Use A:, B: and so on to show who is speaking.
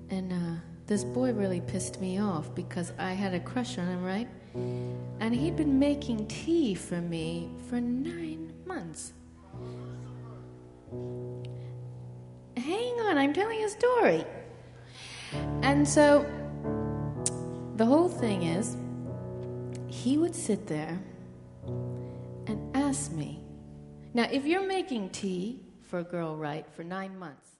A: And this boy really pissed me off because I had a crush on him, right? And he'd been making tea for me for 9 months. Hang on, I'm telling a story. And so the whole thing is, he would sit there and ask me. Now, if you're making tea for a girl, right, for 9 months,